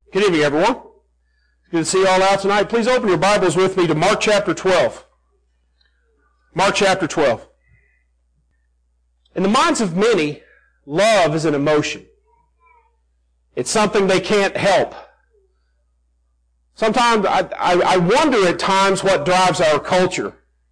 Good evening, everyone. It's good to see you all out tonight. Please open your Bibles with me to Mark chapter 12. Mark chapter 12. In the minds of many, love is an emotion. It's something they can't help. Sometimes I wonder at times what drives our culture.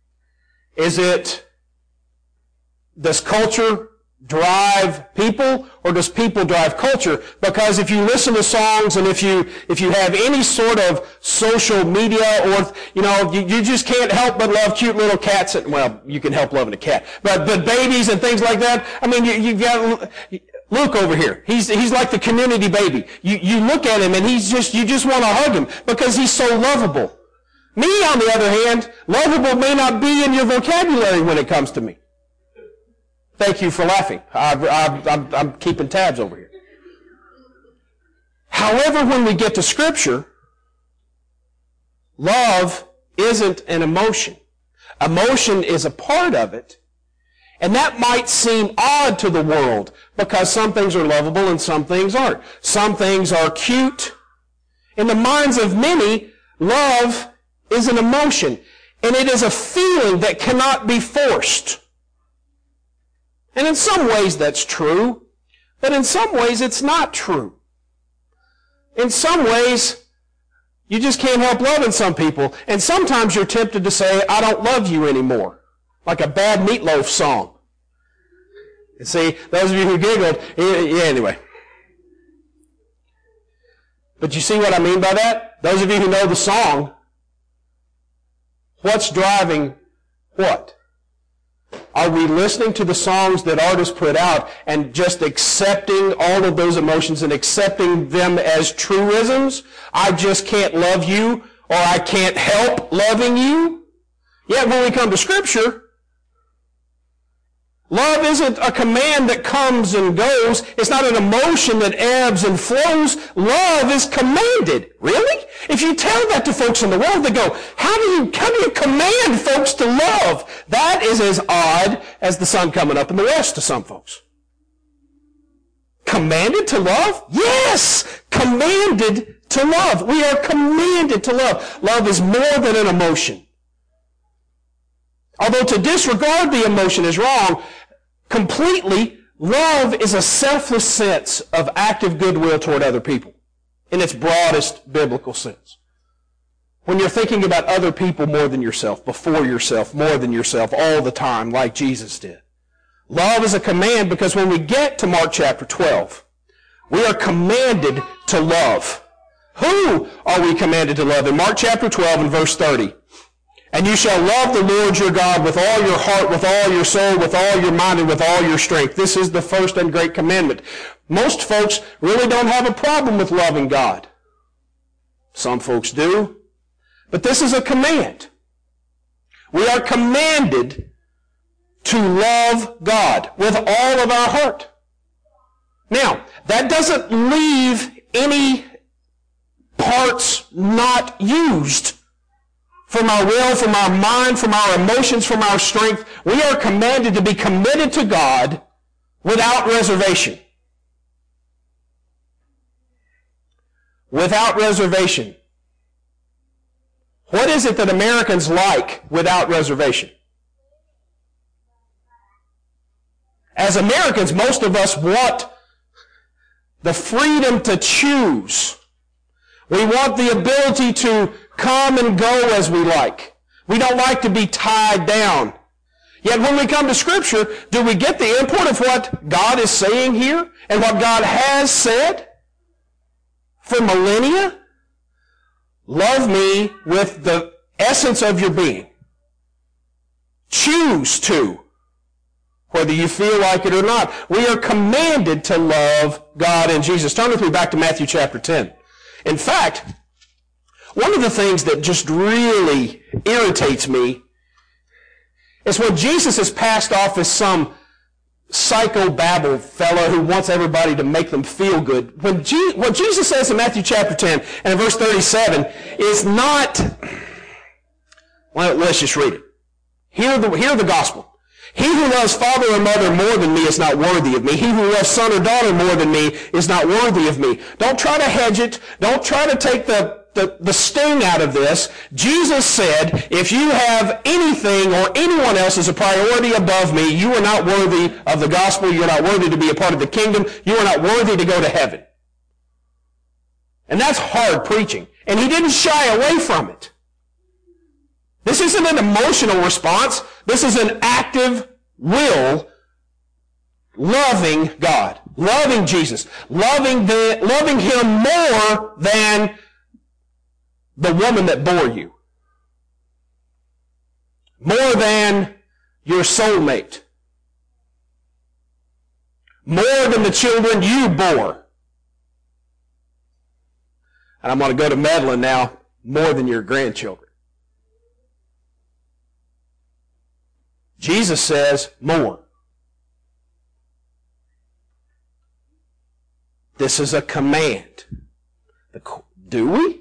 Does culture drive people, or does people drive culture? Because if you listen to songs and if you have any sort of social media, or you just can't help but love cute little cats. Well, you can help loving a cat, but babies and things like that. I mean, you've got Luke over here. He's like the community baby. You look at him and you just want to hug him because he's so lovable. Me, on the other hand, lovable may not be in your vocabulary when it comes to me. Thank you for laughing. I'm keeping tabs over here. However, when we get to Scripture, love isn't an emotion. Emotion is a part of it. And that might seem odd to the world because some things are lovable and some things aren't. Some things are cute. In the minds of many, love is an emotion. And it is a feeling that cannot be forced. And in some ways that's true, but in some ways it's not true. In some ways, you just can't help loving some people. And sometimes you're tempted to say, I don't love you anymore. Like a bad Meatloaf song. And see, those of you who giggled, anyway. But you see what I mean by that? Those of you who know the song, what's driving what? Are we listening to the songs that artists put out and just accepting all of those emotions and accepting them as truisms? I just can't love you, or I can't help loving you. Yet when we come to Scripture, love isn't a command that comes and goes. It's not an emotion that ebbs and flows. Love is commanded. Really? If you tell that to folks in the world, they go, how do you command folks to love? That is as odd as the sun coming up in the west to some folks. Commanded to love? Yes! Commanded to love. We are commanded to love. Love is more than an emotion. Although to disregard the emotion is wrong, completely, love is a selfless sense of active goodwill toward other people in its broadest biblical sense. When you're thinking about other people more than yourself, before yourself, more than yourself, all the time, like Jesus did. Love is a command because when we get to Mark chapter 12, we are commanded to love. Who are we commanded to love? In Mark chapter 12 and verse 30, and you shall love the Lord your God with all your heart, with all your soul, with all your mind, and with all your strength. This is the first and great commandment. Most folks really don't have a problem with loving God. Some folks do. But this is a command. We are commanded to love God with all of our heart. Now, that doesn't leave any parts not used. From our will, from our mind, from our emotions, from our strength, we are commanded to be committed to God without reservation. Without reservation. What is it that Americans like without reservation? As Americans, most of us want the freedom to choose. We want the ability to come and go as we like. We don't like to be tied down. Yet when we come to Scripture, do we get the import of what God is saying here and what God has said for millennia? Love me with the essence of your being. Choose to, whether you feel like it or not. We are commanded to love God and Jesus. Turn with me back to Matthew chapter 10. In fact, one of the things that just really irritates me is when Jesus is passed off as some psychobabble fellow who wants everybody to make them feel good. What Jesus says in Matthew chapter 10 and in verse 37 is not, well, let's just read it. Hear the gospel. He who loves father or mother more than me is not worthy of me. He who loves son or daughter more than me is not worthy of me. Don't try to hedge it. Don't try to take the sting out of this. Jesus said, if you have anything or anyone else as a priority above me, you are not worthy of the gospel. You are not worthy to be a part of the kingdom. You are not worthy to go to heaven. And that's hard preaching. And he didn't shy away from it. This isn't an emotional response. This is an active will, loving God, loving Jesus, loving him more than the woman that bore you, more than your soulmate, more than the children you bore. And I'm going to go to Madeline now, more than your grandchildren. Jesus says more. This is a command. Do we?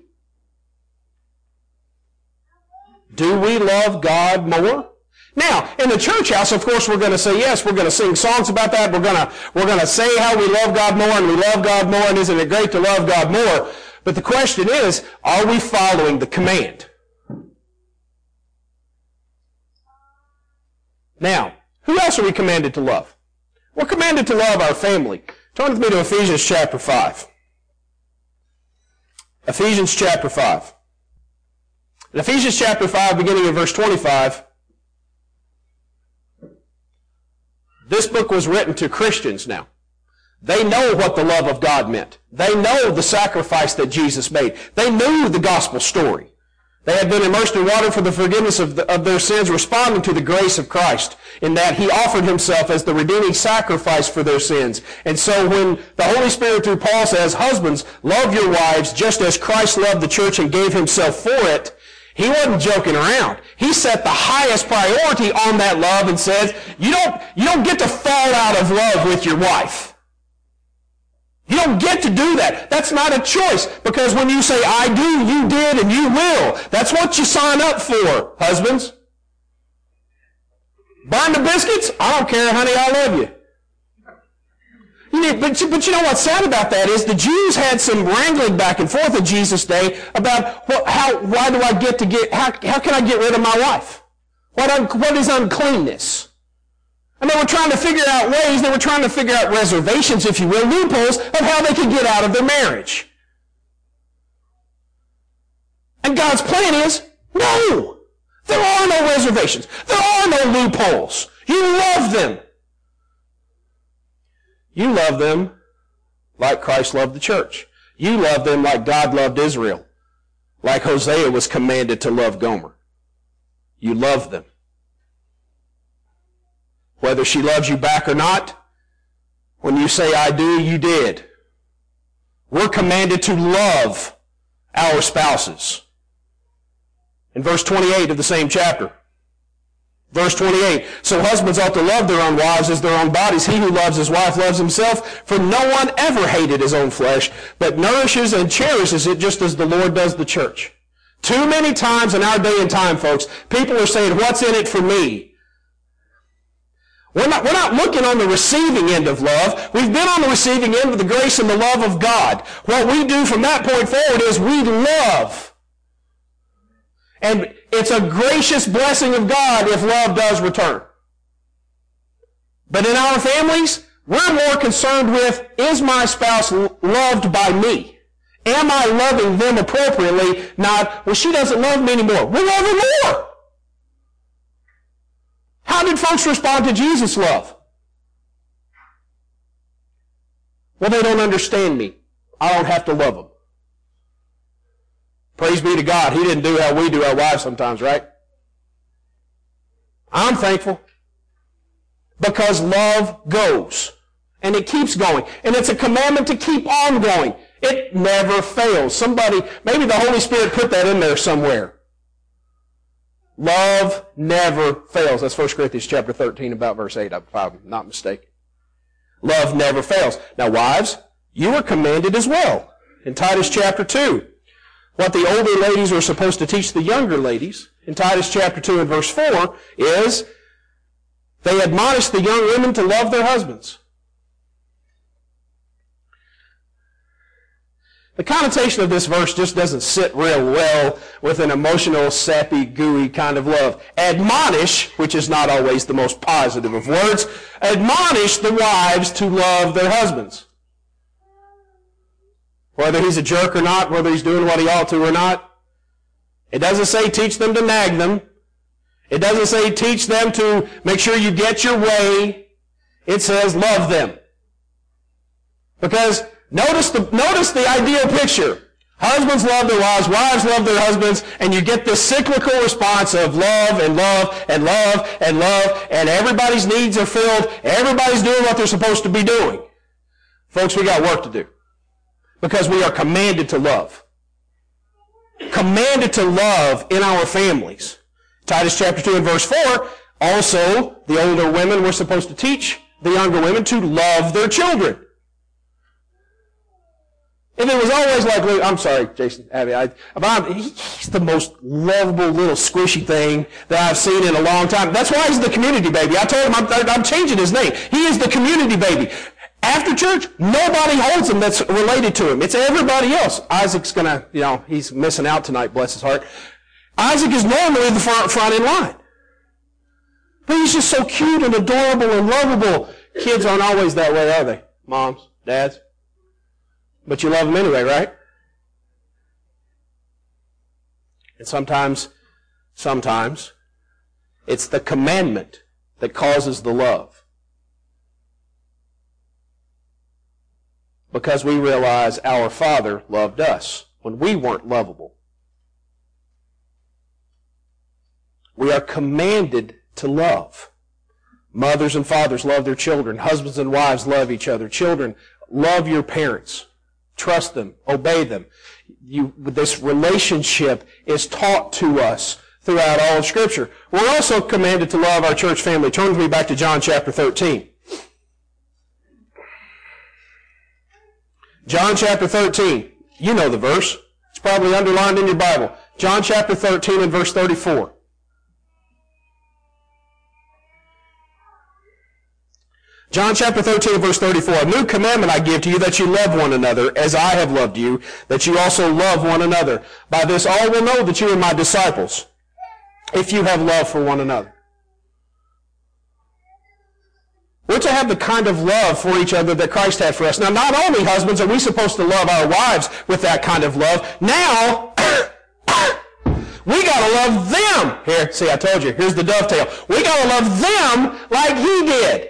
Do we love God more? Now, in the church house, of course, we're going to say yes. We're going to sing songs about that. We're going to say how we love God more, and we love God more, and isn't it great to love God more? But the question is, are we following the command? Now, who else are we commanded to love? We're commanded to love our family. Turn with me to Ephesians chapter 5. Ephesians chapter 5. In Ephesians chapter 5, beginning in verse 25, this book was written to Christians now. They know what the love of God meant. They know the sacrifice that Jesus made. They knew the gospel story. They had been immersed in water for the forgiveness of their sins, responding to the grace of Christ, in that he offered himself as the redeeming sacrifice for their sins. And so when the Holy Spirit through Paul says, husbands, love your wives just as Christ loved the church and gave himself for it, he wasn't joking around. He set the highest priority on that love and said, you don't get to fall out of love with your wife. You don't get to do that. That's not a choice. Because when you say, I do, you did, and you will. That's what you sign up for, husbands. Burn the biscuits? I don't care, honey, I love you. But you know what's sad about that is the Jews had some wrangling back and forth in Jesus' day about how can I get rid of my wife? What is uncleanness? And they were trying to figure out ways, they were trying to figure out reservations, if you will, loopholes of how they could get out of their marriage. And God's plan is, no! There are no reservations. There are no loopholes. You love them. You love them like Christ loved the church. You love them like God loved Israel. Like Hosea was commanded to love Gomer. You love them. Whether she loves you back or not, when you say, I do, you did. We're commanded to love our spouses. In verse 28 of the same chapter. Verse 28, so husbands ought to love their own wives as their own bodies. He who loves his wife loves himself, for no one ever hated his own flesh, but nourishes and cherishes it just as the Lord does the church. Too many times in our day and time, folks, people are saying, what's in it for me? We're not looking on the receiving end of love. We've been on the receiving end of the grace and the love of God. What we do from that point forward is we love. And it's a gracious blessing of God if love does return. But in our families, we're more concerned with, is my spouse loved by me? Am I loving them appropriately? Not, well, she doesn't love me anymore. We'll love her more. How did folks respond to Jesus' love? Well, they don't understand me. I don't have to love them. Praise be to God. He didn't do how we do our wives sometimes, right? I'm thankful. Because love goes. And it keeps going. And it's a commandment to keep on going. It never fails. Maybe the Holy Spirit put that in there somewhere. Love never fails. That's 1 Corinthians chapter 13, about verse 8, if I'm not mistaken. Love never fails. Now, wives, you are commanded as well. In Titus chapter 2, what the older ladies are supposed to teach the younger ladies, in Titus chapter 2 and verse 4, is They admonish the young women to love their husbands. The connotation of this verse just doesn't sit real well with an emotional, sappy, gooey kind of love. Admonish, which is not always the most positive of words, admonish the wives to love their husbands. Whether he's a jerk or not, whether he's doing what he ought to or not. It doesn't say teach them to nag them. It doesn't say teach them to make sure you get your way. It says love them. Because notice the ideal picture. Husbands love their wives, wives love their husbands, and you get this cyclical response of love and love and love and love, and everybody's needs are filled. Everybody's doing what they're supposed to be doing. Folks, we got work to do. Because we are commanded to love. Commanded to love in our families. Titus chapter 2 and verse 4, also the older women were supposed to teach the younger women to love their children. If it was always like, I'm sorry, Jason, Abby, he's the most lovable little squishy thing that I've seen in a long time. That's why he's the community baby. I told him I'm changing his name. He is the community baby. After church, nobody holds him that's related to him. It's everybody else. Isaac's gonna, he's missing out tonight, bless his heart. Isaac is normally the front in line. But he's just so cute and adorable and lovable. Kids aren't always that way, are they? Moms, dads? But you love them anyway, right? And sometimes, it's the commandment that causes the love. Because we realize our Father loved us when we weren't lovable. We are commanded to love. Mothers and fathers love their children. Husbands and wives love each other. Children, love your parents. Trust them. Obey them. This relationship is taught to us throughout all of Scripture. We're also commanded to love our church family. Turn with me back to John chapter 13. John chapter 13. You know the verse. It's probably underlined in your Bible. John chapter 13 and verse 34. John chapter 13 and verse 34. A new commandment I give to you, that you love one another as I have loved you, that you also love one another. By this all will know that you are my disciples, if you have love for one another. We're to have the kind of love for each other that Christ had for us. Now, not only, husbands, are we supposed to love our wives with that kind of love, now, we got to love them. Here, see, I told you, here's the dovetail. We got to love them like he did.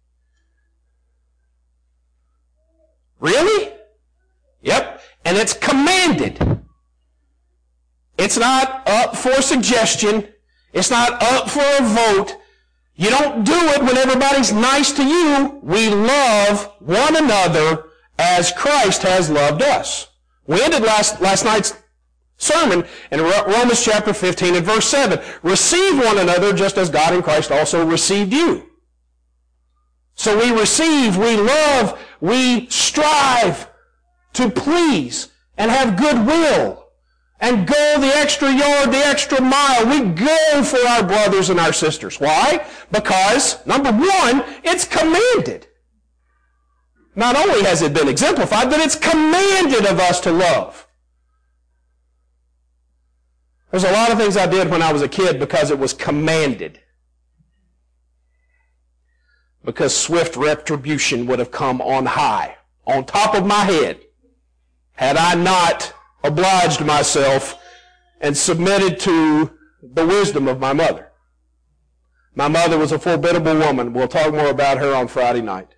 Really? Yep. And it's commanded. It's not up for suggestion. It's not up for a vote. You don't do it when everybody's nice to you. We love one another as Christ has loved us. We ended last night's sermon in Romans chapter 15 and verse 7. Receive one another just as God in Christ also received you. So we receive, we love, we strive to please and have goodwill and go the extra yard, the extra mile. We go for our brothers and our sisters. Why? Because, number one, it's commanded. Not only has it been exemplified, but it's commanded of us to love. There's a lot of things I did when I was a kid because it was commanded. Because swift retribution would have come on high, on top of my head, had I not obliged myself and submitted to the wisdom of my mother. My mother was a formidable woman. We'll talk more about her on Friday night.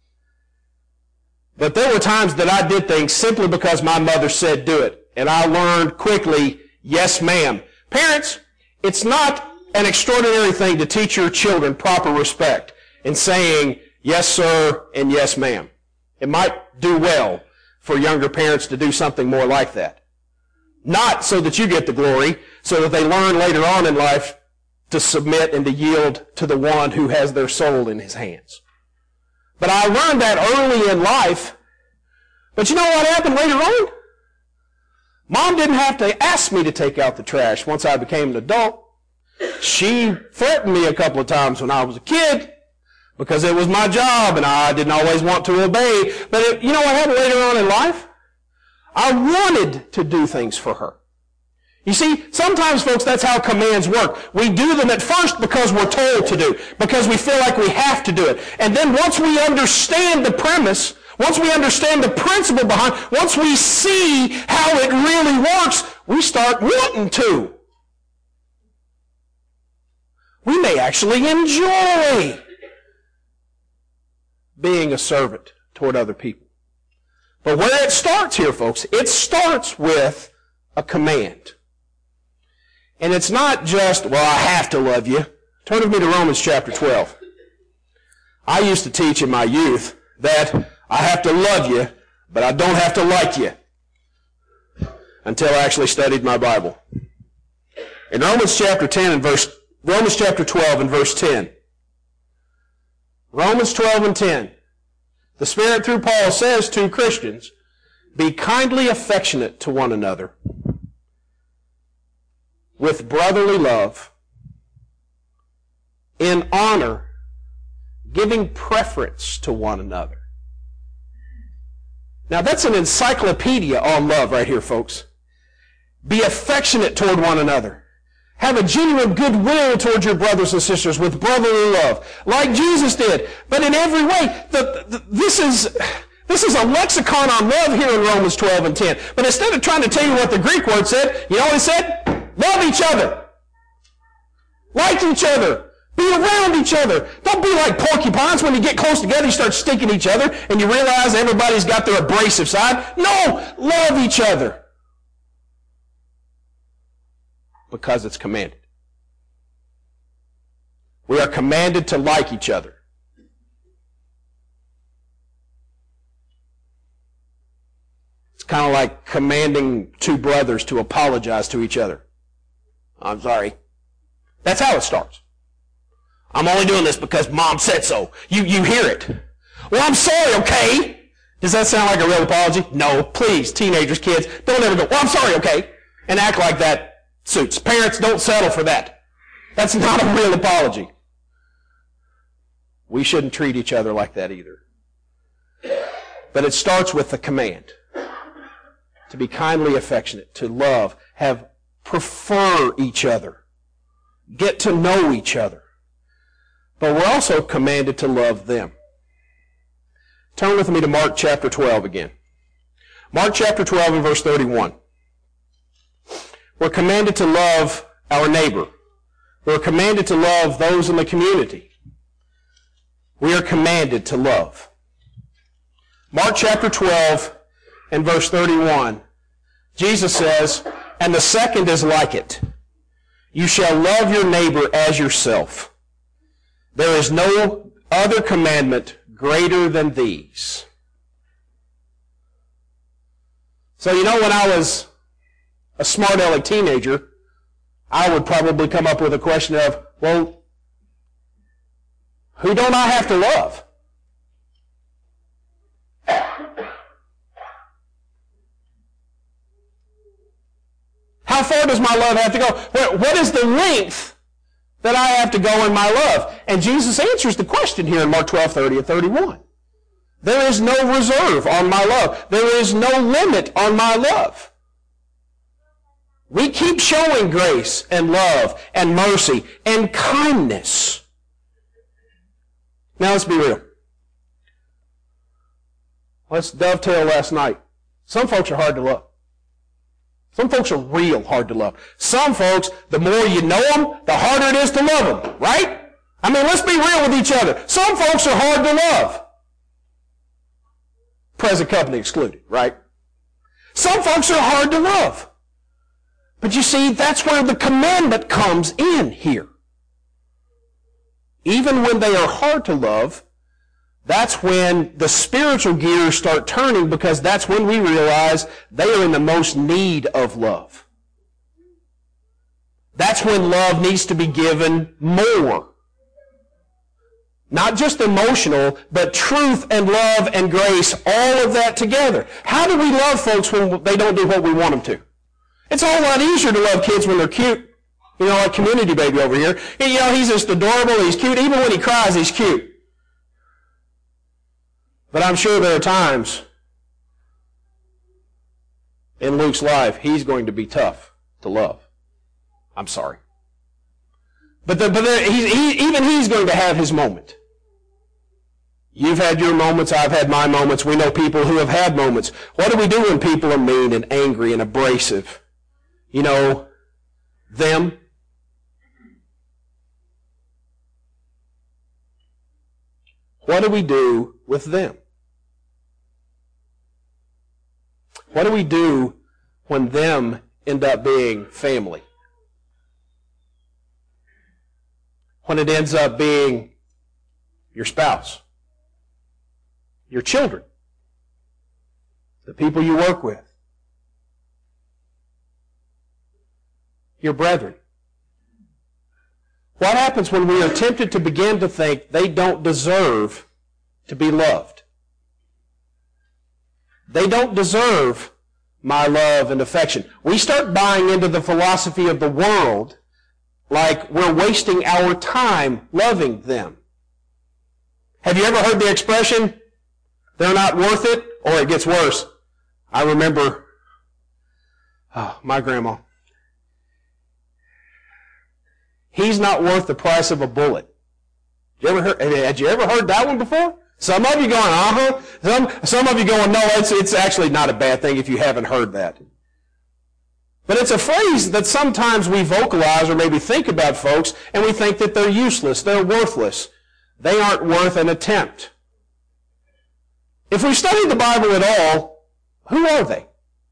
But there were times that I did things simply because my mother said do it. And I learned quickly, yes ma'am. Parents, it's not an extraordinary thing to teach your children proper respect in saying yes sir and yes ma'am. It might do well for younger parents to do something more like that. Not so that you get the glory, so that they learn later on in life to submit and to yield to the one who has their soul in his hands. But I learned that early in life. But you know what happened later on? Mom didn't have to ask me to take out the trash once I became an adult. She threatened me a couple of times when I was a kid because it was my job and I didn't always want to obey. But you know what happened later on in life? I wanted to do things for her. You see, sometimes, folks, that's how commands work. We do them at first because we're told to do, because we feel like we have to do it. And then once we understand the premise, once we understand the principle behind, once we see how it really works, we start wanting to. We may actually enjoy being a servant toward other people. But where it starts here, folks, it starts with a command. And it's not just, well, I have to love you. Turn with me to Romans chapter 12. I used to teach in my youth that I have to love you, but I don't have to like you, until I actually studied my Bible. In Romans chapter 12 and verse 10. Romans 12 and 10. The Spirit through Paul says to Christians, be kindly affectionate to one another with brotherly love, in honor, giving preference to one another. Now that's an encyclopedia on love right here, folks. Be affectionate toward one another. Have a genuine goodwill towards your brothers and sisters with brotherly love, like Jesus did. But in every way, this is a lexicon on love here in Romans 12 and 10. But instead of trying to tell you what the Greek word said, you know what it said? Love each other. Like each other. Be around each other. Don't be like porcupines. When you get close together, you start stinking each other, and you realize everybody's got their abrasive side. No! Love each other. Because it's commanded. We are commanded to like each other. It's kind of like commanding two brothers to apologize to each other. I'm sorry. That's how it starts. I'm only doing this because Mom said so. You hear it. Well, I'm sorry, okay? Does that sound like a real apology? No. Please, teenagers, kids, don't ever go, well, I'm sorry, okay? And act like that suits. Parents, don't settle for that. That's not a real apology. We shouldn't treat each other like that either. But it starts with the command. To be kindly affectionate, to love, prefer each other, get to know each other. But we're also commanded to love them. Turn with me to Mark chapter 12 again. Mark chapter 12 and verse 31. We're commanded to love our neighbor. We're commanded to love those in the community. We are commanded to love. Mark chapter 12 and verse 31. Jesus says, and the second is like it. You shall love your neighbor as yourself. There is no other commandment greater than these. So you know, when I was a smart aleck teenager, I would probably come up with a question of, well, who don't I have to love? How far does my love have to go? What is the length that I have to go in my love? And Jesus answers the question here in Mark 12:30 and 31. There is no reserve on my love. There is no limit on my love. We keep showing grace and love and mercy and kindness. Now let's be real. Let's dovetail last night. Some folks are hard to love. Some folks are real hard to love. Some folks, the more you know them, the harder it is to love them, right? I mean, let's be real with each other. Some folks are hard to love. Present company excluded, right? Some folks are hard to love. But you see, that's where the commandment comes in here. Even when they are hard to love, that's when the spiritual gears start turning, because that's when we realize they are in the most need of love. That's when love needs to be given more. Not just emotional, but truth and love and grace, all of that together. How do we love folks when they don't do what we want them to? It's a whole lot easier to love kids when they're cute, You know, like Community Baby over here. And, you know, he's just adorable, he's cute. Even when he cries, he's cute. But I'm sure there are times in Luke's life he's going to be tough to love. I'm sorry. But even he's going to have his moment. You've had your moments, I've had my moments. We know people who have had moments. What do we do when people are mean and angry and abrasive? You know, them. What do we do with them? What do we do when them end up being family? When it ends up being your spouse, your children, the people you work with, your brethren. What happens when we are tempted to begin to think they don't deserve to be loved? They don't deserve my love and affection. We start buying into the philosophy of the world like we're wasting our time loving them. Have you ever heard the expression, they're not worth it, or it gets worse? I remember my grandma. He's not worth the price of a bullet. Had you ever heard that one before? Some of you going, uh-huh. Some of you going, no, it's actually not a bad thing if you haven't heard that. But it's a phrase that sometimes we vocalize or maybe think about folks, and we think that they're useless, they're worthless. They aren't worth an attempt. If we study the Bible at all, who are they?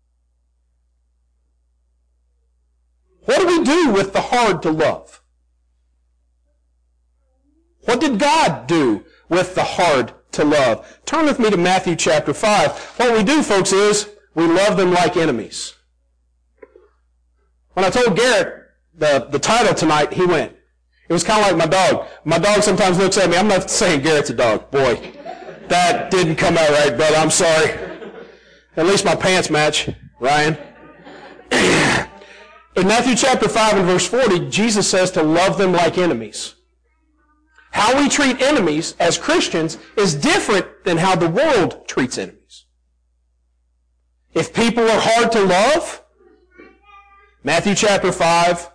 What do we do with the hard to love? What did God do with the hard to love? Turn with me to Matthew chapter 5. What we do, folks, is we love them like enemies. When I told Garrett the title tonight, he went. It was kind of like my dog. My dog sometimes looks at me. I'm not saying Garrett's a dog. Boy, that didn't come out right, brother. I'm sorry. At least my pants match, Ryan. In Matthew chapter 5 and verse 40, Jesus says to love them like enemies. How we treat enemies as Christians is different than how the world treats enemies. If people are hard to love, Matthew chapter 5,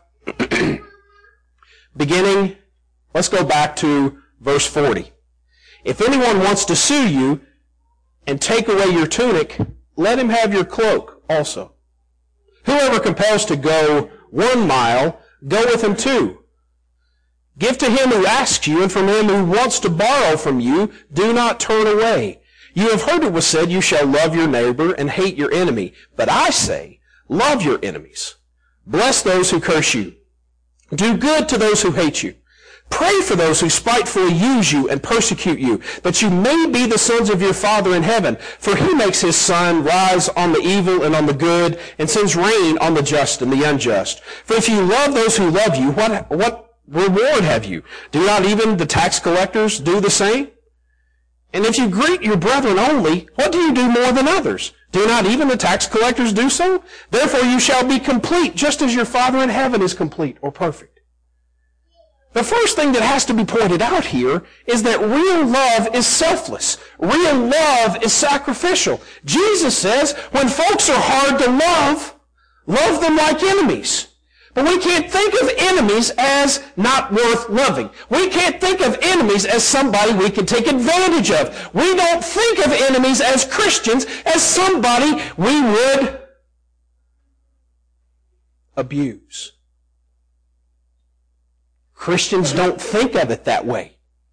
beginning, let's go back to verse 40. If anyone wants to sue you and take away your tunic, let him have your cloak also. Whoever compels to go 1 mile, go with him 2. Give to him who asks you, and from him who wants to borrow from you, do not turn away. You have heard it was said, you shall love your neighbor and hate your enemy. But I say, love your enemies. Bless those who curse you. Do good to those who hate you. Pray for those who spitefully use you and persecute you, that you may be the sons of your Father in heaven. For he makes his sun rise on the evil and on the good, and sends rain on the just and the unjust. For if you love those who love you, what reward have you? Do not even the tax collectors do the same? And if you greet your brethren only, what do you do more than others? Do not even the tax collectors do so? Therefore you shall be complete, just as your Father in heaven is complete or perfect. The first thing that has to be pointed out here is that real love is selfless. Real love is sacrificial. Jesus says, when folks are hard to love, love them like enemies. But we can't think of enemies as not worth loving. We can't think of enemies as somebody we can take advantage of. We don't think of enemies as Christians as somebody we would abuse. Christians don't think of it that way.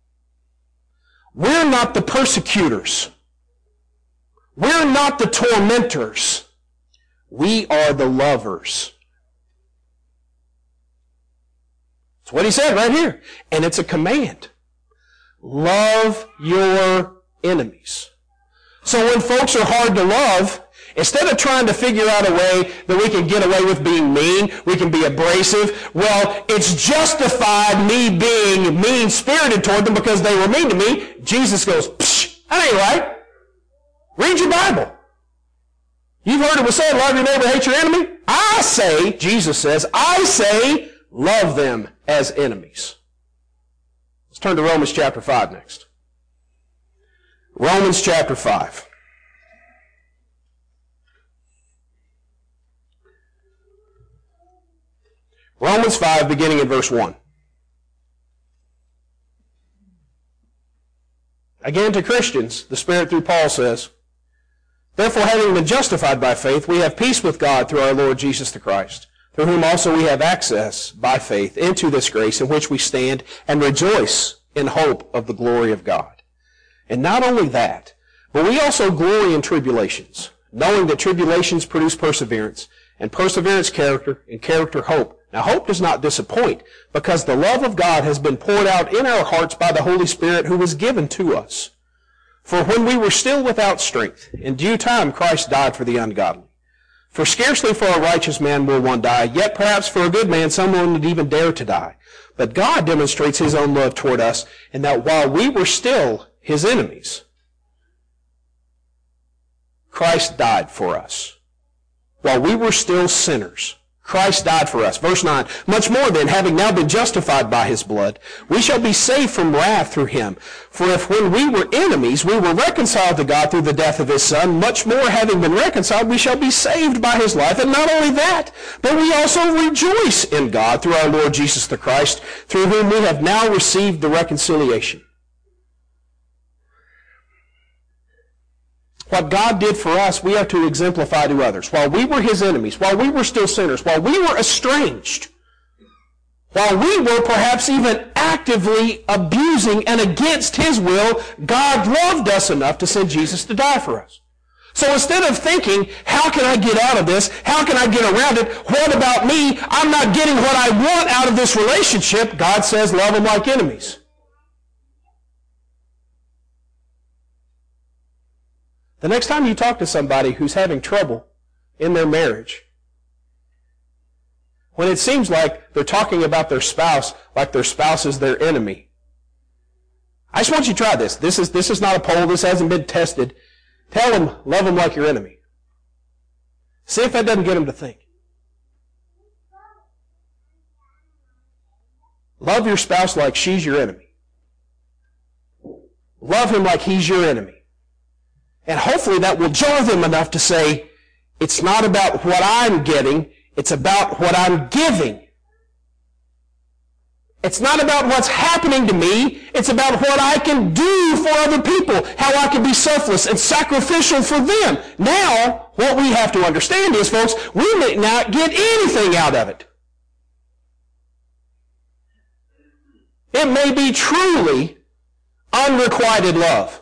We're not the persecutors. We're not the tormentors. We are the lovers. That's what he said right here. And it's a command. Love your enemies. So when folks are hard to love, instead of trying to figure out a way that we can get away with being mean, we can be abrasive, well, it's justified me being mean-spirited toward them because they were mean to me. Jesus goes, psh, that ain't right. Read your Bible. You've heard it was said, love your neighbor, hate your enemy. I say, Jesus says, I say, love them as enemies. Let's turn to Romans chapter 5 next. Romans chapter 5. Romans 5, beginning in verse 1. Again, to Christians, the Spirit through Paul says, "Therefore, having been justified by faith, we have peace with God through our Lord Jesus the Christ, through whom also we have access by faith into this grace in which we stand and rejoice in hope of the glory of God. And not only that, but we also glory in tribulations, knowing that tribulations produce perseverance, and perseverance character, and character hope. Now hope does not disappoint, because the love of God has been poured out in our hearts by the Holy Spirit who was given to us. For when we were still without strength, in due time Christ died for the ungodly. For scarcely for a righteous man will one die, yet perhaps for a good man someone would even dare to die. But God demonstrates his own love toward us, in that while we were still his enemies, Christ died for us. While we were still sinners, Christ died for us. Verse 9, "Much more then, having now been justified by his blood, we shall be saved from wrath through him. For if when we were enemies, we were reconciled to God through the death of his Son, much more having been reconciled, we shall be saved by his life. And not only that, but we also rejoice in God through our Lord Jesus the Christ, through whom we have now received the reconciliation." What God did for us, we are to exemplify to others. While we were his enemies, while we were still sinners, while we were estranged, while we were perhaps even actively abusing and against his will, God loved us enough to send Jesus to die for us. So instead of thinking, how can I get out of this? How can I get around it? What about me? I'm not getting what I want out of this relationship. God says, love them like enemies. The next time you talk to somebody who's having trouble in their marriage, when it seems like they're talking about their spouse like their spouse is their enemy, I just want you to try this. This is not a poll. This hasn't been tested. Tell them, love them like your enemy. See if that doesn't get them to think. Love your spouse like she's your enemy. Love him like he's your enemy. And hopefully that will jar them enough to say, it's not about what I'm getting, it's about what I'm giving. It's not about what's happening to me, it's about what I can do for other people, how I can be selfless and sacrificial for them. Now, what we have to understand is, folks, we may not get anything out of it. It may be truly unrequited love.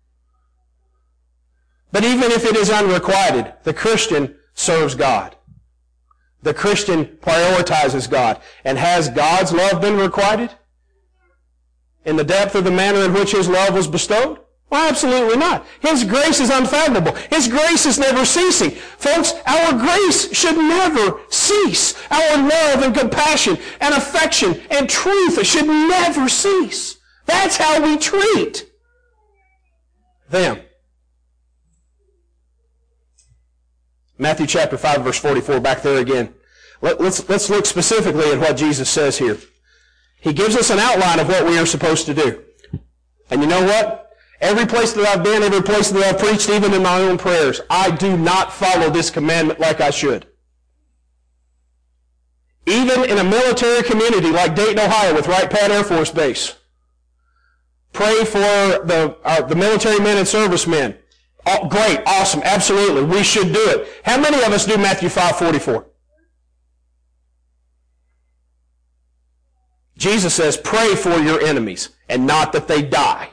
But even if it is unrequited, the Christian serves God. The Christian prioritizes God. And has God's love been requited in the depth of the manner in which his love was bestowed? Well, absolutely not. His grace is unfathomable. His grace is never ceasing. Folks, our grace should never cease. Our love and compassion and affection and truth should never cease. That's how we treat them. Matthew chapter 5, verse 44, back there again. Let's look specifically at what Jesus says here. He gives us an outline of what we are supposed to do. And you know what? Every place that I've been, every place that I've preached, even in my own prayers, I do not follow this commandment like I should. Even in a military community like Dayton, Ohio, with Wright-Patt Air Force Base, pray for the military men and servicemen. Oh, great, awesome, absolutely, we should do it. How many of us do Matthew 5:44? Jesus says, pray for your enemies, and not that they die.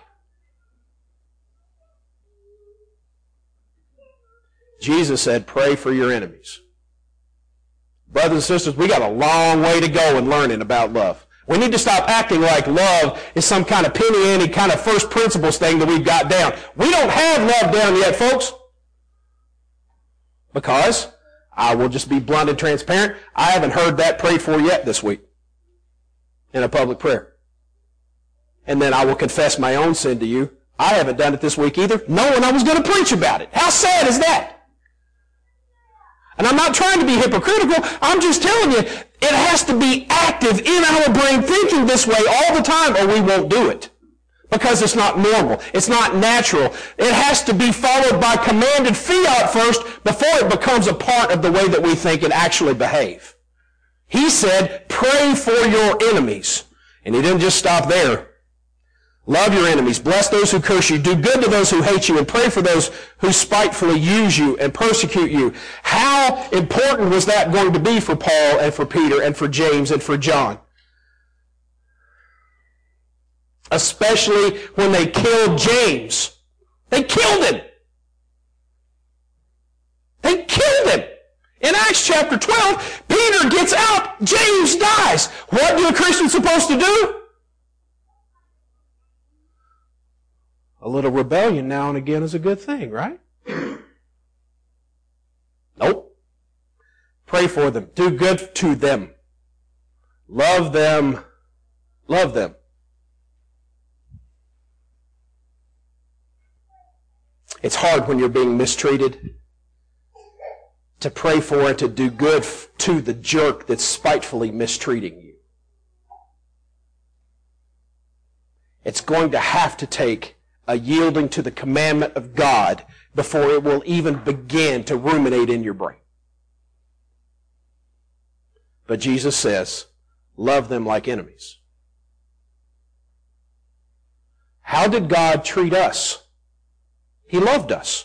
Jesus said, pray for your enemies. Brothers and sisters, we got a long way to go in learning about love. We need to stop acting like love is some kind of penny-ante kind of first principles thing that we've got down. We don't have love down yet, folks. Because, I will just be blunt and transparent, I haven't heard that prayed for yet this week in a public prayer. And then I will confess my own sin to you. I haven't done it this week either, knowing I was going to preach about it. How sad is that? And I'm not trying to be hypocritical. I'm just telling you, it has to be active in our brain thinking this way all the time, or we won't do it. Because it's not normal. It's not natural. It has to be followed by commanded fiat first before it becomes a part of the way that we think and actually behave. He said, pray for your enemies. And he didn't just stop there. Love your enemies. Bless those who curse you. Do good to those who hate you. And pray for those who spitefully use you and persecute you. How important was that going to be for Paul and for Peter and for James and for John? Especially when they killed James. They killed him. They killed him. In Acts chapter 12, Peter gets out, James dies. What are a Christian supposed to do? A little rebellion now and again is a good thing, right? Nope. Pray for them. Do good to them. Love them. Love them. It's hard when you're being mistreated to pray for and to do good to the jerk that's spitefully mistreating you. It's going to have to take a yielding to the commandment of God before it will even begin to ruminate in your brain. But Jesus says, love them like enemies. How did God treat us? He loved us.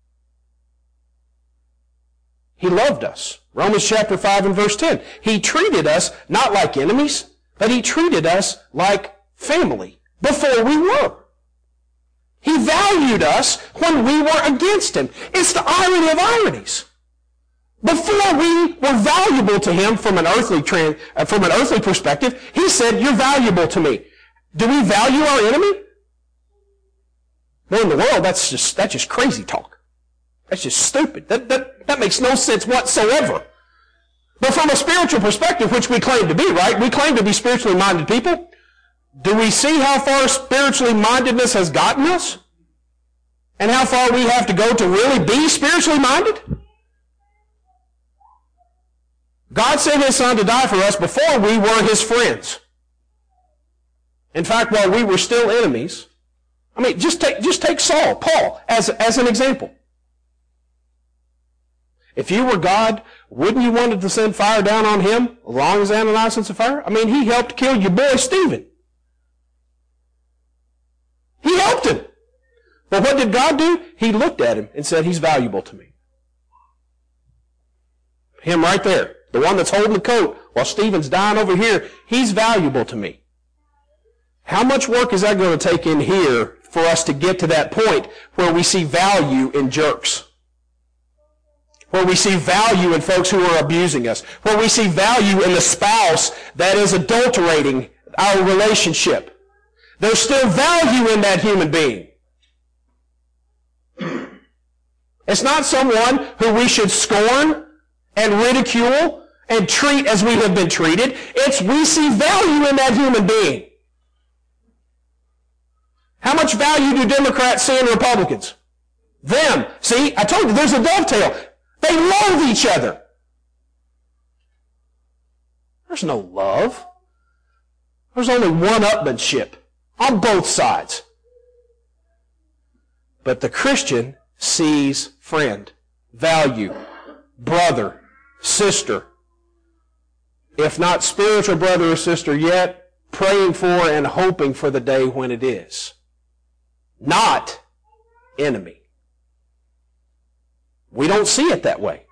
He loved us. Romans chapter 5 and verse 10. He treated us not like enemies, but He treated us like family before we were. He valued us when we were against Him. It's the irony of ironies. Before we were valuable to Him from an earthly perspective, He said, you're valuable to me. Do we value our enemy? Well, in the world, that's just crazy talk. That's just stupid. That makes no sense whatsoever. But from a spiritual perspective, which we claim to be, right? We claim to be spiritually minded people. Do we see how far spiritually mindedness has gotten us? And how far we have to go to really be spiritually minded? God sent His Son to die for us before we were His friends. In fact, while we were still enemies, I mean, just take Saul, Paul, as an example. If you were God, wouldn't you want to send fire down on him as long as Ananias and Sapphira? I mean, he helped kill your boy Stephen. He helped him. But what did God do? He looked at him and said, he's valuable to me. Him right there, the one that's holding the coat while Stephen's dying over here, he's valuable to me. How much work is that going to take in here for us to get to that point where we see value in jerks? Where we see value in folks who are abusing us. Where we see value in the spouse that is adulterating our relationship. There's still value in that human being. It's not someone who we should scorn and ridicule and treat as we have been treated. It's we see value in that human being. How much value do Democrats see in Republicans? Them. See, I told you, there's a dovetail. They loathe each other. There's no love. There's only one-upmanship on both sides. But the Christian sees friend, value, brother, sister. If not spiritual brother or sister yet, praying for and hoping for the day when it is. Not enemy. We don't see it that way.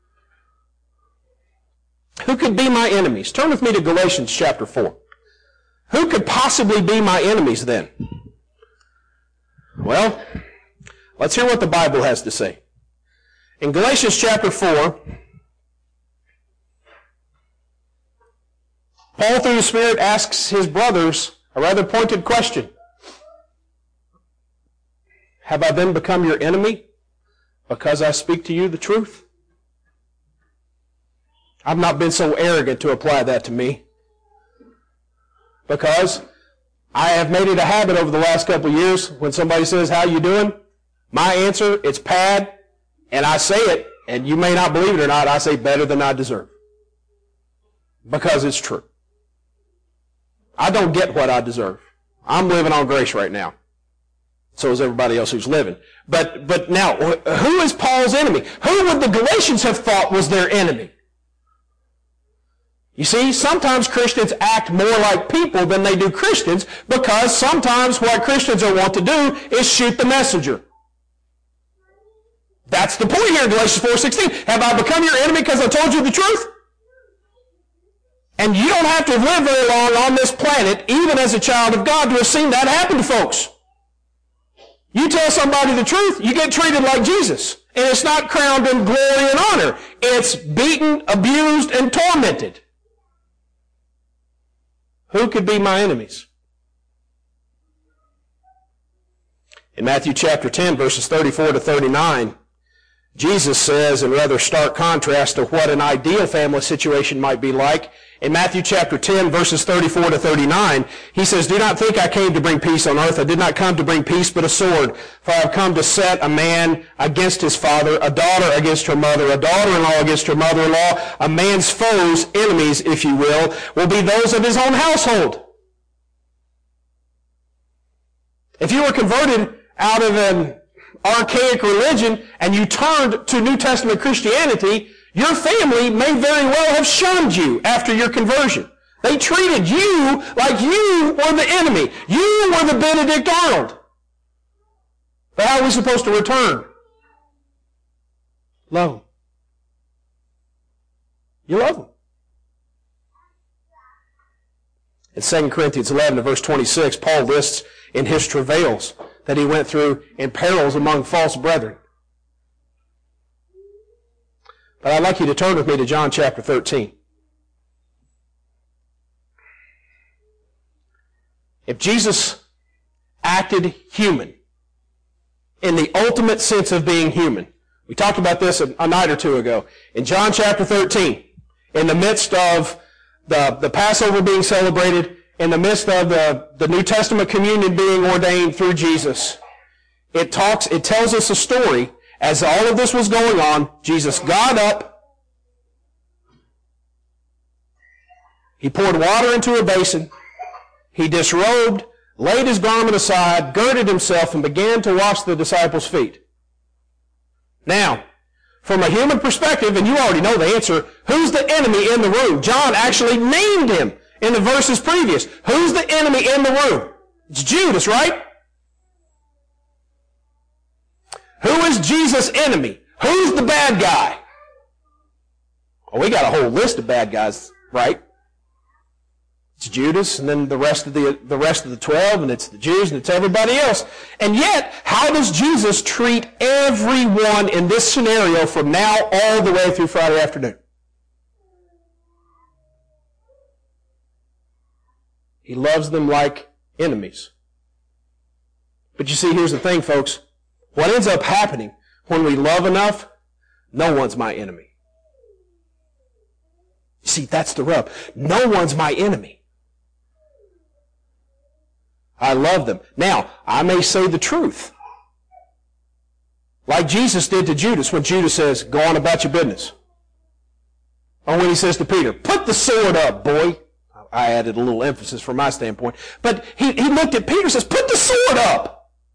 Who could be my enemies? Turn with me to Galatians chapter 4. Who could possibly be my enemies then? Well, let's hear what the Bible has to say. In Galatians chapter 4, Paul through the Spirit asks his brothers a rather pointed question. Have I then become your enemy because I speak to you the truth? I've not been so arrogant to apply that to me, because I have made it a habit over the last couple of years when somebody says, how you doing? My answer, it's Pad, and I say it And you may not believe it or not, I say better than I deserve. Because it's true. I don't get what I deserve. I'm living on grace right now. So is everybody else who's living. But now, who is Paul's enemy? Who would the Galatians have thought was their enemy? You see, sometimes Christians act more like people than they do Christians because sometimes what Christians are wont to do is shoot the messenger. That's the point here in Galatians 4:16. Have I become your enemy because I told you the truth? And you don't have to have lived very long on this planet, even as a child of God, to have seen that happen to folks. You tell somebody the truth, you get treated like Jesus. And it's not crowned in glory and honor. It's beaten, abused, and tormented. Who could be my enemies? In Matthew chapter 10, verses 34 to 39, Jesus says, in rather stark contrast to what an ideal family situation might be like, in Matthew chapter 10, verses 34 to 39, he says, "Do not think I came to bring peace on earth. I did not come to bring peace, but a sword. For I have come to set a man against his father, a daughter against her mother, a daughter-in-law against her mother-in-law. A man's foes, enemies, if you will be those of his own household." If you were converted out of an archaic religion and you turned to New Testament Christianity, your family may very well have shunned you after your conversion. They treated you like you were the enemy. You were the Benedict Arnold. But how are we supposed to return? Love them. You love them. In 2 Corinthians 11, verse 26, Paul lists in his travails that he went through in perils among false brethren. But I'd like you to turn with me to John chapter 13. If Jesus acted human, in the ultimate sense of being human, we talked about this a night or two ago, in John chapter 13, in the midst of the Passover being celebrated, in the midst of the New Testament communion being ordained through Jesus, it tells us a story. As all of this was going on, Jesus got up, he poured water into a basin, he disrobed, laid his garment aside, girded himself, and began to wash the disciples' feet. Now, from a human perspective, and you already know the answer, who's the enemy in the room? John actually named him in the verses previous. Who's the enemy in the room? It's Judas, right? Who is Jesus' enemy? Who's the bad guy? Well, we got a whole list of bad guys, right? It's Judas, and then the rest of the 12, and it's the Jews, and it's everybody else. And yet, how does Jesus treat everyone in this scenario from now all the way through Friday afternoon? He loves them like enemies. But you see, here's the thing, folks. What ends up happening when we love enough, no one's my enemy. You see, that's the rub. No one's my enemy. I love them. Now, I may say the truth. Like Jesus did to Judas when Judas says, "Go on about your business." Or when he says to Peter, "Put the sword up, boy." I added a little emphasis from my standpoint. But he looked at Peter and says, "Put the sword up."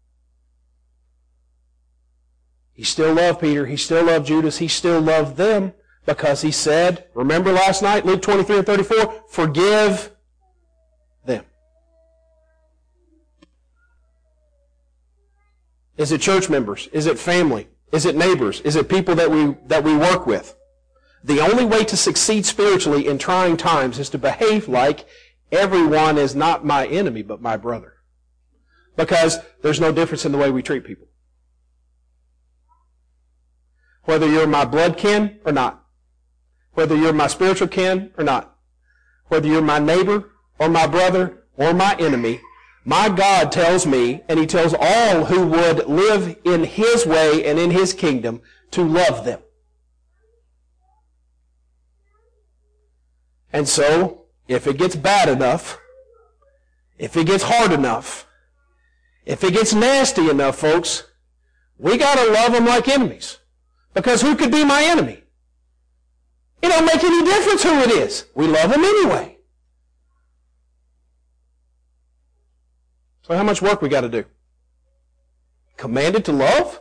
He still loved Peter. He still loved Judas. He still loved them because he said, remember last night, Luke 23 and 34, forgive them. Is it church members? Is it family? Is it neighbors? Is it people that we work with? The only way to succeed spiritually in trying times is to behave like everyone is not my enemy but my brother. Because there's no difference in the way we treat people. Whether you're my blood kin or not. Whether you're my spiritual kin or not. Whether you're my neighbor or my brother or my enemy, my God tells me, and He tells all who would live in His way and in His kingdom, to love them. And so, if it gets bad enough, if it gets hard enough, if it gets nasty enough, folks, we got to love them like enemies. Because who could be my enemy? It don't make any difference who it is. We love them anyway. So how much work we got to do? Commanded to love?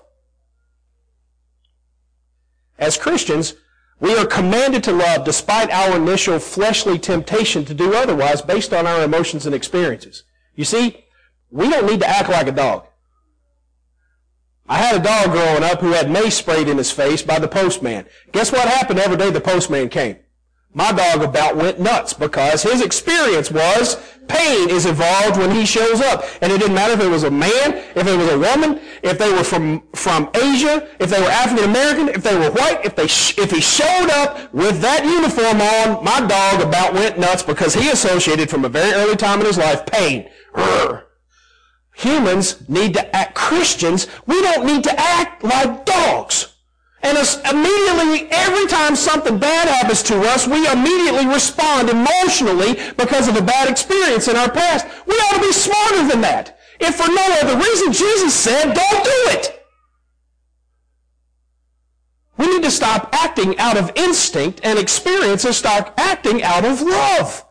As Christians, we are commanded to love despite our initial fleshly temptation to do otherwise based on our emotions and experiences. You see, we don't need to act like a dog. I had a dog growing up who had mace sprayed in his face by the postman. Guess what happened every day the postman came? My dog about went nuts because his experience was pain is involved when he shows up. And it didn't matter if it was a man, if it was a woman, if they were from Asia, if they were African American, if they were white, if he showed up with that uniform on, my dog about went nuts because he associated from a very early time in his life pain. Urgh. Humans need to act, Christians, we don't need to act like dogs. And immediately, every time something bad happens to us, we immediately respond emotionally because of a bad experience in our past. We ought to be smarter than that. If for no other reason, Jesus said, don't do it. We need to stop acting out of instinct and experience and start acting out of love.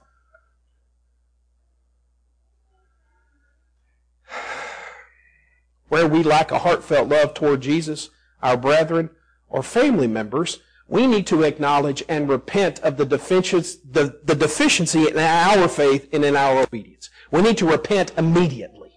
Where we lack a heartfelt love toward Jesus, our brethren, or family members, we need to acknowledge and repent of the deficiency in our faith and in our obedience. We need to repent immediately.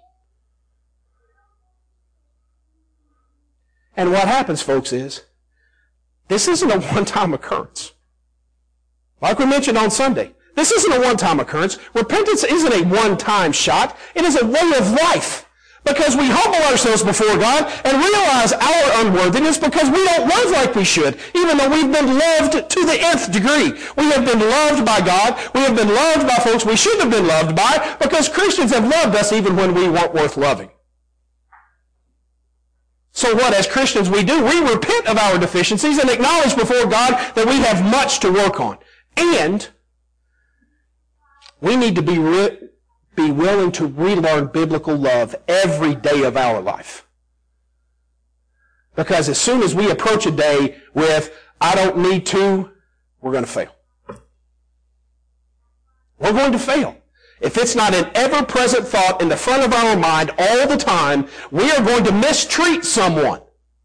And what happens, folks, is this isn't a one-time occurrence. Like we mentioned on Sunday, this isn't a one-time occurrence. Repentance isn't a one-time shot. It is a way of life. Because we humble ourselves before God and realize our unworthiness because we don't love like we should, even though we've been loved to the nth degree. We have been loved by God. We have been loved by folks we should have been loved by because Christians have loved us even when we weren't worth loving. So what, as Christians, we do? We repent of our deficiencies and acknowledge before God that we have much to work on. And we need to be willing to relearn biblical love every day of our life. Because as soon as we approach a day with, I don't need to, we're going to fail. We're going to fail. If it's not an ever-present thought in the front of our mind all the time, we are going to mistreat someone.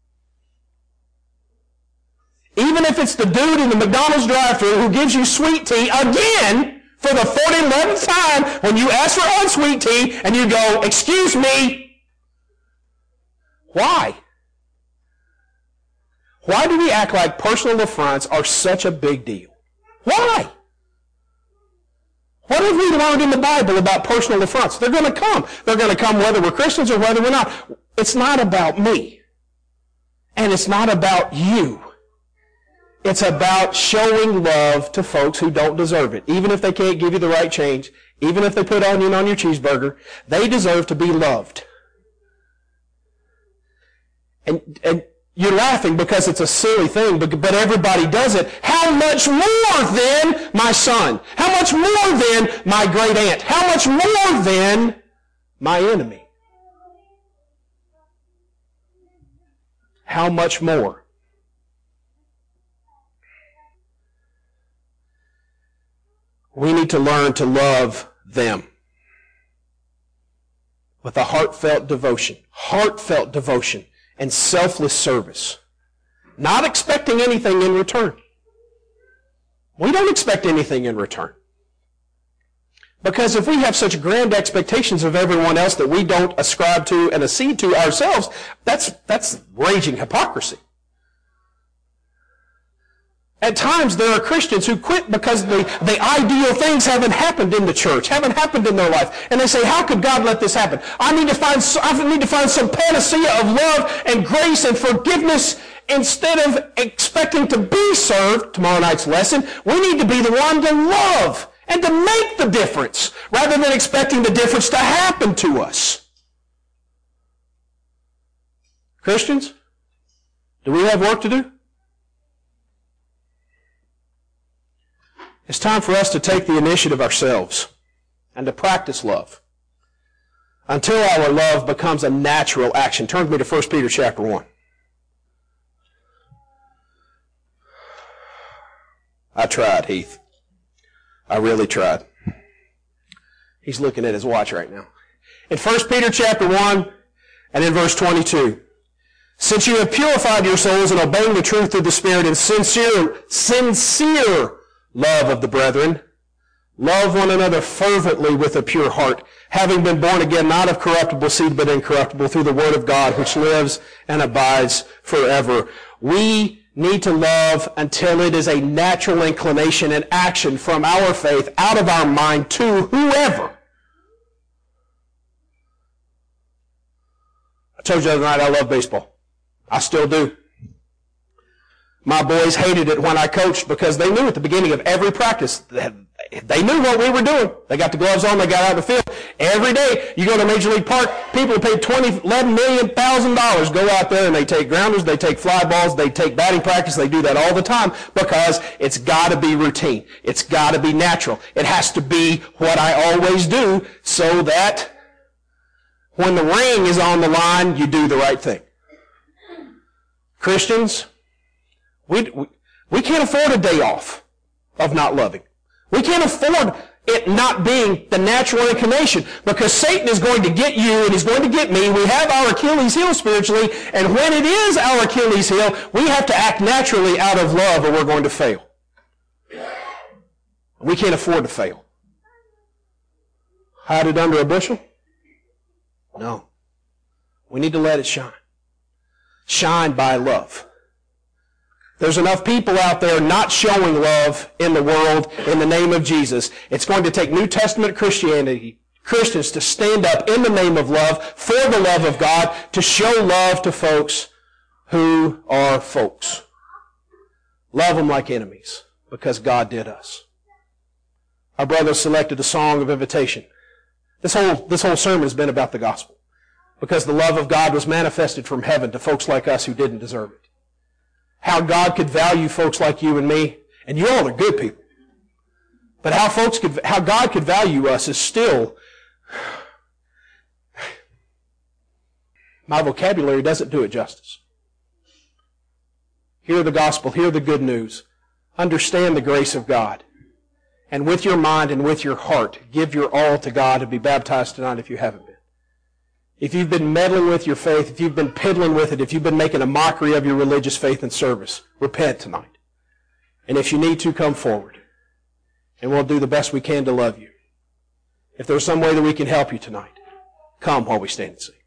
Even if it's the dude in the McDonald's drive-thru who gives you sweet tea again, for the 49th time, when you ask for unsweet tea and you go, excuse me. Why? Why do we act like personal affronts are such a big deal? Why? What have we learned in the Bible about personal affronts? They're going to come. They're going to come whether we're Christians or whether we're not. It's not about me. And it's not about you. It's about showing love to folks who don't deserve it. Even if they can't give you the right change, even if they put onion on your cheeseburger, they deserve to be loved. And you're laughing because it's a silly thing, but everybody does it. How much more then my son? How much more then my great aunt? How much more then my enemy? How much more? We need to learn to love them with a heartfelt devotion and selfless service, not expecting anything in return. We don't expect anything in return. Because if we have such grand expectations of everyone else that we don't ascribe to and accede to ourselves, that's raging hypocrisy. At times, there are Christians who quit because the ideal things haven't happened in the church, haven't happened in their life. And they say, how could God let this happen? I need to find some panacea of love and grace and forgiveness instead of expecting to be served. Tomorrow night's lesson, we need to be the one to love and to make the difference rather than expecting the difference to happen to us. Christians, do we have work to do? It's time for us to take the initiative ourselves and to practice love until our love becomes a natural action. Turn with me to 1 Peter chapter 1. I tried, Heath. I really tried. He's looking at his watch right now. In 1 Peter chapter 1 and in verse 22, since you have purified your souls in obeying the truth through the Spirit in sincere love of the brethren, love one another fervently with a pure heart, having been born again, not of corruptible seed, but incorruptible, through the word of God, which lives and abides forever. We need to love until it is a natural inclination and action from our faith out of our mind to whoever. I told you the other night I love baseball. I still do. My boys hated it when I coached because they knew at the beginning of every practice that they knew what we were doing. They got the gloves on, they got out of the field. Every day, you go to Major League Park, people pay $11 million go out there and they take grounders, they take fly balls, they take batting practice. They do that all the time because it's got to be routine. It's got to be natural. It has to be what I always do so that when the ring is on the line, you do the right thing. Christians, we can't afford a day off of not loving. We can't afford it not being the natural inclination because Satan is going to get you and he's going to get me. We have our Achilles heel spiritually, and when it is our Achilles heel, we have to act naturally out of love or we're going to fail. We can't afford to fail. Hide it under a bushel? No. We need to let it shine. Shine by love. There's enough people out there not showing love in the world in the name of Jesus. It's going to take New Testament Christians to stand up in the name of love, for the love of God, to show love to folks who are folks. Love them like enemies, because God did us. Our brother selected a song of invitation. This whole sermon has been about the gospel, because the love of God was manifested from heaven to folks like us who didn't deserve it. How God could value folks like you and me, and you all are good people. But how God could value us is still, my vocabulary doesn't do it justice. Hear the gospel, hear the good news, understand the grace of God, and with your mind and with your heart, give your all to God and be baptized tonight if you haven't been. If you've been meddling with your faith, if you've been piddling with it, if you've been making a mockery of your religious faith and service, repent tonight. And if you need to, come forward. And we'll do the best we can to love you. If there's some way that we can help you tonight, come while we stand and sing.